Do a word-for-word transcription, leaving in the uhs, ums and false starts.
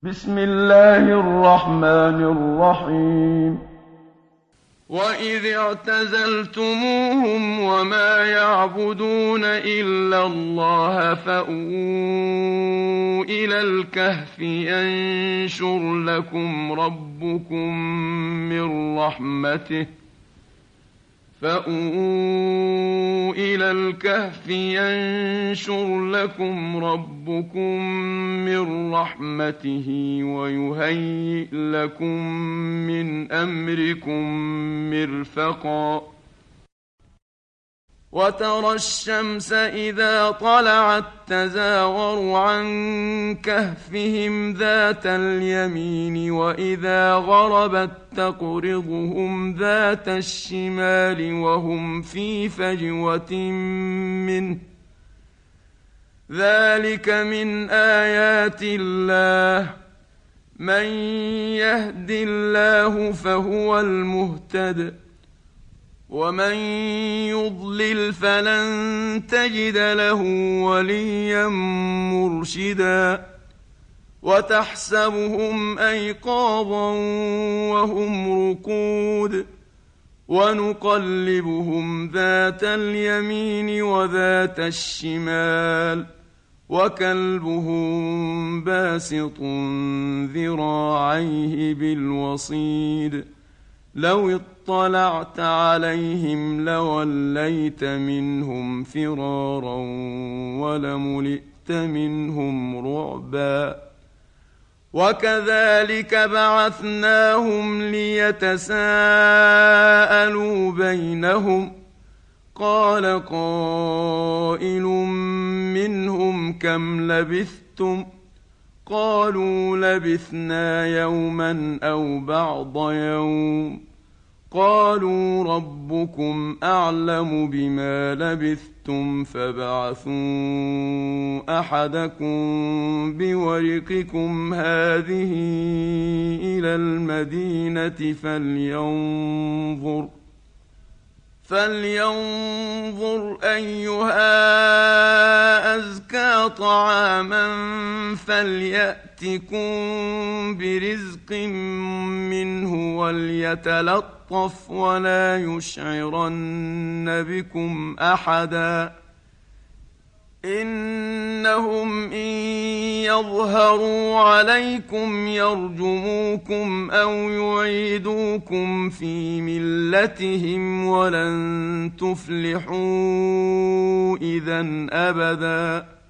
بسم الله الرحمن الرحيم وَإِذِ اعْتَزَلْتُمُوهُمْ وَمَا يَعْبُدُونَ إِلَّا اللَّهَ فَأْوُوا إِلَى الْكَهْفِ يَنشُرْ لَكُمْ رَبُّكُم مِّن رَّحْمَتِهِ فَأْوُوا إِلَى الْكَهْفِ يَنشُرْ لَكُمْ رَبُّكُم مِّن رَّحْمَتِهِ وَيُهَيِّئْ لَكُم مِّنْ أَمْرِكُم مِّرْفَقًا وَتَرَى الشَّمْسَ إِذَا طَلَعَت تَّزَاوَرُ عَن كَهْفِهِمْ ذَاتَ الْيَمِينِ وَإِذَا غَرَبَت تَّقْرِضُهُمْ ذَاتَ الشِّمَالِ وَهُمْ فِي فَجْوَةٍ مِّنْهُ ۚ ذَٰلِكَ مِنْ آيَاتِ اللَّهِ ۚ مَن يَهْدِ اللَّهُ فَهُوَ الْمُهْتَدِ ۖ وَمَن يُضْلِلْ فَلَن تَجِدَ لَهُ وَلِيًّا مُّرْشِدًا وَتَحْسَبُهُمْ أَيْقَاظًا وَهُمْ رُقُودٌ وَنُقَلِّبُهُمْ ذَاتَ الْيَمِينِ وَذَاتَ الشِّمَالِ وَكَلْبُهُم بَاسِطٌ ذِرَاعَيْهِ بِالْوَصِيدِ لَوِ اطَّلَعْتَ عَلَيْهِمْ لَوَلَّيْتَ مِنْهُمْ فِرَارًا وَلَمُلِئْتَ مِنْهُمْ رُعْبًا وَكَذَٰلِكَ بَعَثْنَاهُمْ لِيَتَسَاءَلُوا بَيْنَهُمْ ۚ قَالَ قَائِلٌ مِّنْهُمْ كَمْ لَبِثْتُمْ ۖ قَالُوا لَبِثْنَا يَوْمًا أَوْ بَعْضَ يَوْمٍ ۚ قَالُوا رَبُّكُمْ أَعْلَمُ بِمَا لَبِثْتُمْ فَابْعَثُوا أَحَدَكُم بِوَرِقِكُمْ هَٰذِهِ إِلَى الْمَدِينَةِ فَلْيَنظُرْ فَلْيَنظُرْ أَيُّهَا أَزْكَىٰ طَعَامًا فَلْيَأْتِكُم بِرِزْقٍ مِّنْهُ وَلْيَتَلَطَّفْ وَلَا يُشْعِرَنَّ بِكُمْ أَحَدًا إِنَّهُمْ إِن يَظْهَرُوا عَلَيْكُمْ يَرْجُمُوكُمْ أَوْ يُعِيدُوكُمْ فِي مِلَّتِهِمْ وَلَن تُفْلِحُوا إِذًا أَبَدًا